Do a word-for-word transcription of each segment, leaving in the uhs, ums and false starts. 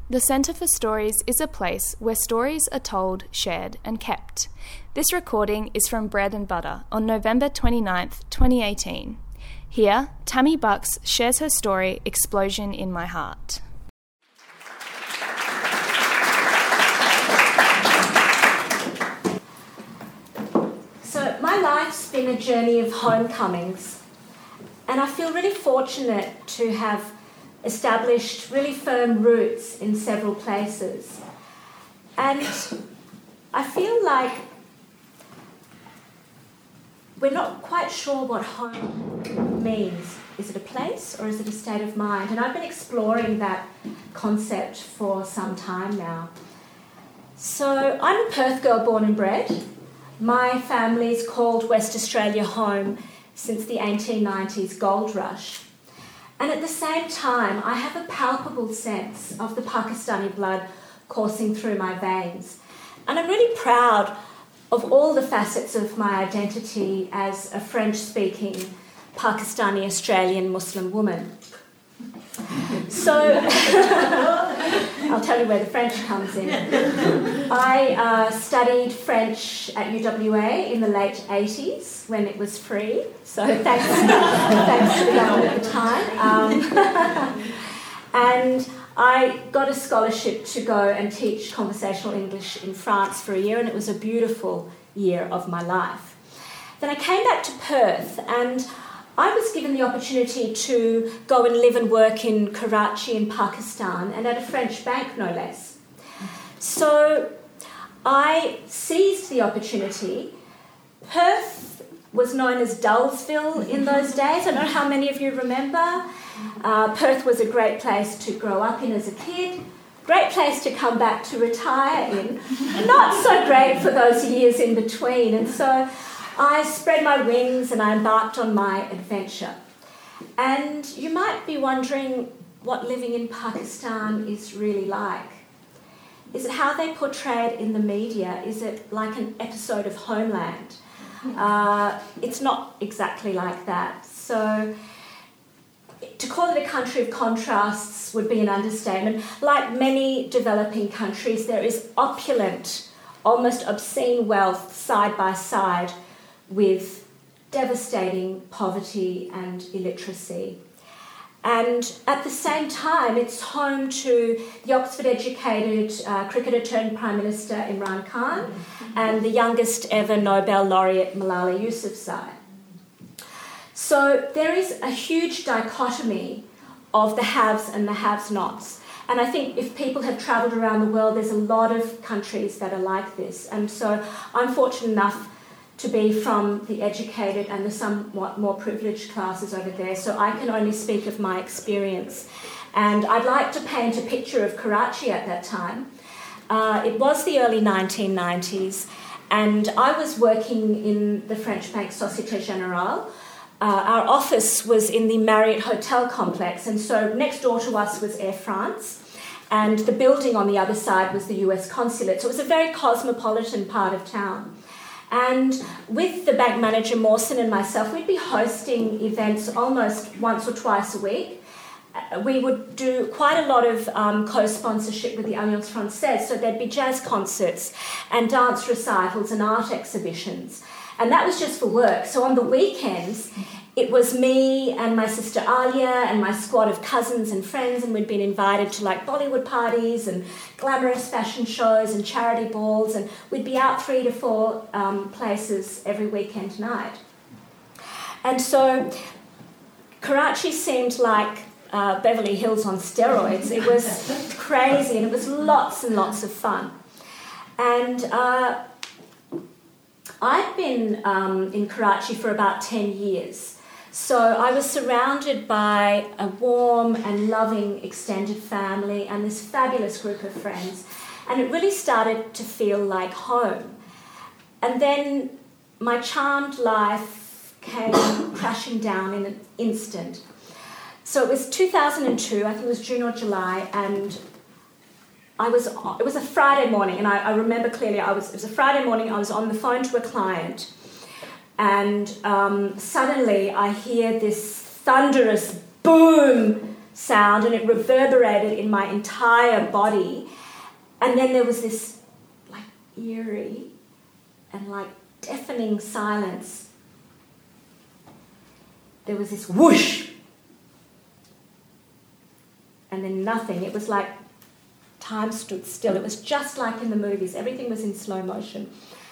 The Centre for Stories is a place where stories are told, shared and kept. This recording is from Bread and Butter on November twenty-ninth, twenty eighteen. Here, Tammy Bucks shares her story, Explosion in My Heart. So my life's been a journey of homecomings, and I feel really fortunate to have established really firm roots in several places. And I feel like we're not quite sure what home means. Is it a place or is it a state of mind? And I've been exploring that concept for some time now. So I'm a Perth girl born and bred. My family's called West Australia home since the eighteen nineties gold rush. And at the same time, I have a palpable sense of the Pakistani blood coursing through my veins. And I'm really proud of all the facets of my identity as a French-speaking Pakistani Australian Muslim woman. So, I'll tell you where the French comes in. I uh, studied French at U W A in the late eighties when it was free, so thanks, thanks to the government at the time. Um, and I got a scholarship to go and teach conversational English in France for a year, and it was a beautiful year of my life. Then I came back to Perth, and I was given the opportunity to go and live and work in Karachi in Pakistan, and at a French bank, no less. So I seized the opportunity. Perth was known as Dullsville in those days. I don't know how many of you remember. Uh, Perth was a great place to grow up in as a kid, great place to come back to retire in, not so great for those years in between. And so I spread my wings and I embarked on my adventure. And you might be wondering what living in Pakistan is really like. Is it how they portray it in the media? Is it like an episode of Homeland? Uh, it's not exactly like that. So to call it a country of contrasts would be an understatement. Like many developing countries, there is opulent, almost obscene wealth side by side with devastating poverty and illiteracy. And at the same time, it's home to the Oxford-educated uh, cricketer turned Prime Minister Imran Khan and the youngest ever Nobel laureate Malala Yousafzai. So there is a huge dichotomy of the haves and the have-nots. And I think if people have travelled around the world, there's a lot of countries that are like this. And so I'm fortunate enough to be from the educated and the somewhat more privileged classes over there, so I can only speak of my experience. And I'd like to paint a picture of Karachi at that time. Uh, it was the early nineteen nineties, and I was working in the French bank Société Générale. Uh, our office was in the Marriott Hotel complex, and so next door to us was Air France, and the building on the other side was the U S consulate. So it was a very cosmopolitan part of town. And with the bank manager, Mawson, and myself, we'd be hosting events almost once or twice a week. We would do quite a lot of um, co-sponsorship with the Alliance Française, so there'd be jazz concerts and dance recitals and art exhibitions. And that was just for work. So on the weekends, it was me and my sister Alia and my squad of cousins and friends, and we'd been invited to like Bollywood parties and glamorous fashion shows and charity balls, and we'd be out three to four um, places every weekend night. And so Karachi seemed like uh, Beverly Hills on steroids. It was crazy, and it was lots and lots of fun. And uh, I'd been um, in Karachi for about ten years. So I was surrounded by a warm and loving extended family and this fabulous group of friends. And it really started to feel like home. And then my charmed life came crashing down in an instant. So it was two thousand two, I think it was June or July, and I was, it was a Friday morning, and I, I remember clearly, I was, it was a Friday morning, I was on the phone to a client, and um, suddenly I hear this thunderous boom sound, and it reverberated in my entire body. And then there was this like eerie and like deafening silence. There was this whoosh, and then nothing. It was like time stood still. It was just like in the movies. Everything was in slow motion.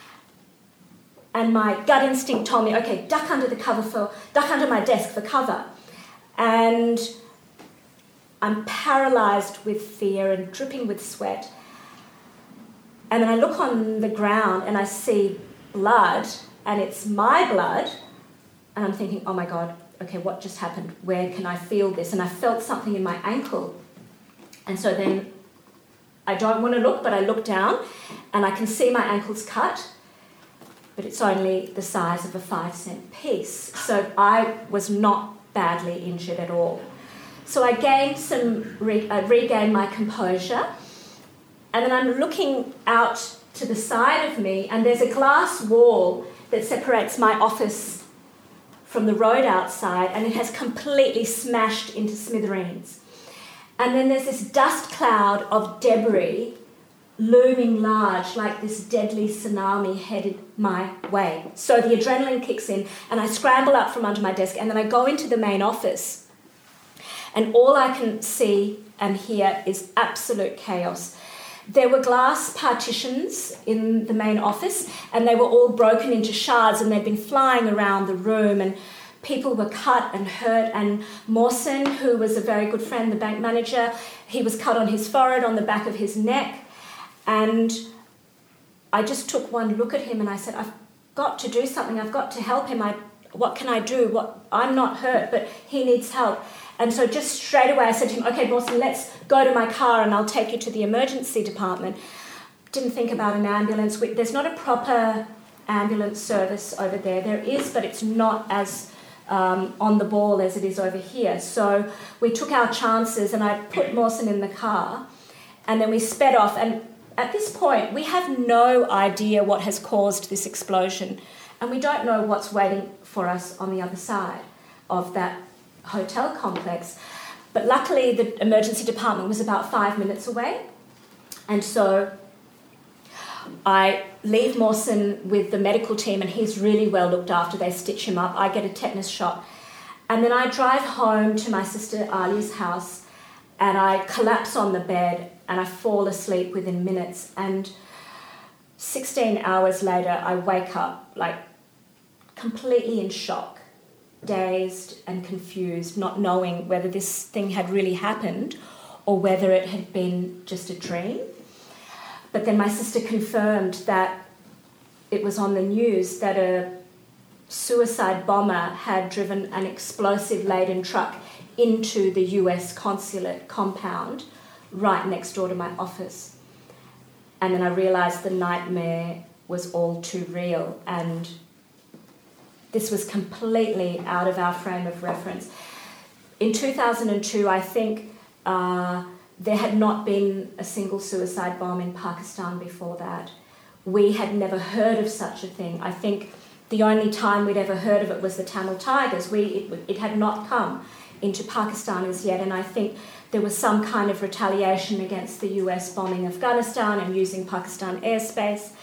And my gut instinct told me, okay, duck under the cover for, duck under my desk for cover. And I'm paralysed with fear and dripping with sweat. And then I look on the ground and I see blood, and it's my blood. And I'm thinking, oh my God, okay, what just happened? Where can I feel this? And I felt something in my ankle. And so then I don't want to look, but I look down and I can see my ankle's cut. But it's only the size of a five cent piece. So I was not badly injured at all. So I gained some, re- uh, regained my composure. And then I'm looking out to the side of me, and there's a glass wall that separates my office from the road outside, and it has completely smashed into smithereens. And then there's this dust cloud of debris looming large, like this deadly tsunami headed my way. So the adrenaline kicks in, and I scramble up from under my desk, and then I go into the main office, and all I can see and hear is absolute chaos. There were glass partitions in the main office, and they were all broken into shards, and they'd been flying around the room, and people were cut and hurt. And Mawson, who was a very good friend, the bank manager, he was cut on his forehead, on the back of his neck. And I just took one look at him and I said, I've got to do something. I've got to help him. I, what can I do? What, I'm not hurt, but he needs help. And so just straight away I said to him, okay, Mawson, let's go to my car and I'll take you to the emergency department. Didn't think about an ambulance. We, there's not a proper ambulance service over there. There is, but it's not as um, on the ball as it is over here. So we took our chances and I put Mawson in the car and then we sped off. And at this point, we have no idea what has caused this explosion, and we don't know what's waiting for us on the other side of that hotel complex. But luckily, the emergency department was about five minutes away, and so I leave Mawson with the medical team, and he's really well looked after. They stitch him up. I get a tetanus shot. And then I drive home to my sister Ali's house, and I collapse on the bed, and I fall asleep within minutes. And sixteen hours later, I wake up, like, completely in shock, dazed and confused, not knowing whether this thing had really happened or whether it had been just a dream. But then my sister confirmed that it was on the news that a suicide bomber had driven an explosive-laden truck into the U S consulate compound right next door to my office. And then I realised the nightmare was all too real, and this was completely out of our frame of reference. In two thousand two, I think uh, there had not been a single suicide bomb in Pakistan before that. We had never heard of such a thing. I think the only time we'd ever heard of it was the Tamil Tigers. We, it, it had not come into Pakistan as yet, and I think there was some kind of retaliation against the U S bombing Afghanistan and using Pakistan airspace.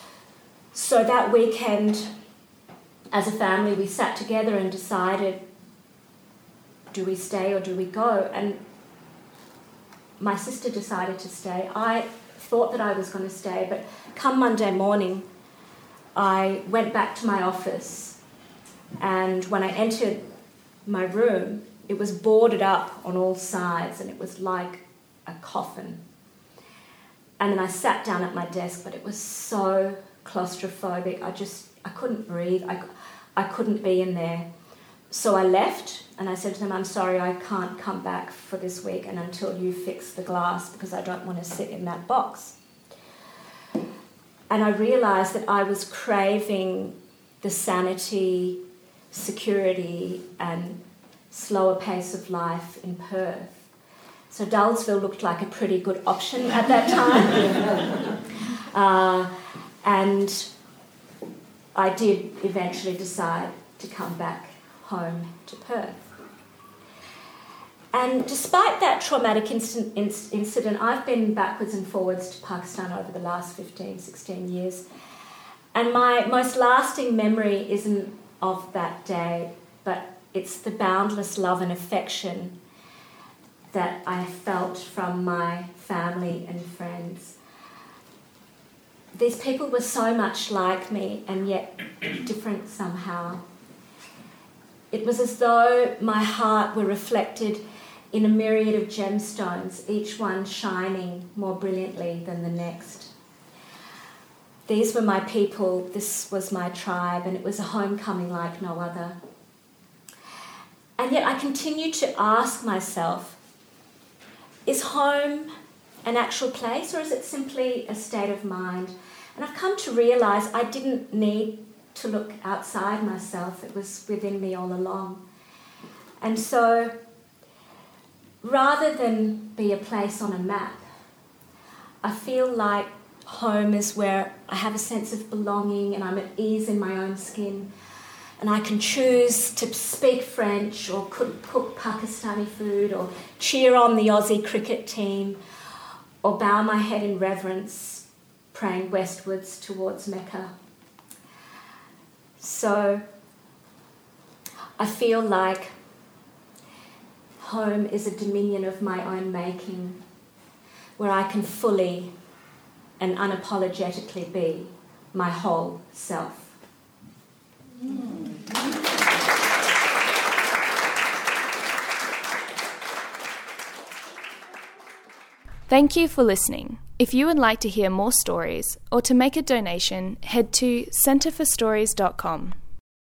So that weekend, as a family, we sat together and decided, do we stay or do we go? And my sister decided to stay. I thought that I was going to stay, but come Monday morning, I went back to my office, and when I entered my room, it was boarded up on all sides, and it was like a coffin. And then I sat down at my desk, but it was so claustrophobic. I just, I couldn't breathe. I, I couldn't be in there. So I left, and I said to them, I'm sorry, I can't come back for this week and until you fix the glass, because I don't want to sit in that box. And I realised that I was craving the sanity, security, and slower pace of life in Perth. So Dullsville looked like a pretty good option at that time. uh, and I did eventually decide to come back home to Perth. And despite that traumatic incident, incident, I've been backwards and forwards to Pakistan over the last fifteen, sixteen years. And my most lasting memory isn't of that day, but it's the boundless love and affection that I felt from my family and friends. These people were so much like me and yet different somehow. It was as though my heart were reflected in a myriad of gemstones, each one shining more brilliantly than the next. These were my people, this was my tribe, and it was a homecoming like no other. And yet I continued to ask myself, is home an actual place or is it simply a state of mind? And I've come to realise I didn't need to look outside myself, it was within me all along. And so, rather than be a place on a map, I feel like home is where I have a sense of belonging and I'm at ease in my own skin, and I can choose to speak French or cook, cook Pakistani food or cheer on the Aussie cricket team or bow my head in reverence, praying westwards towards Mecca. So I feel like home is a dominion of my own making, where I can fully and unapologetically be my whole self. Mm. Thank you for listening. If you would like to hear more stories or to make a donation, head to centre for stories dot com.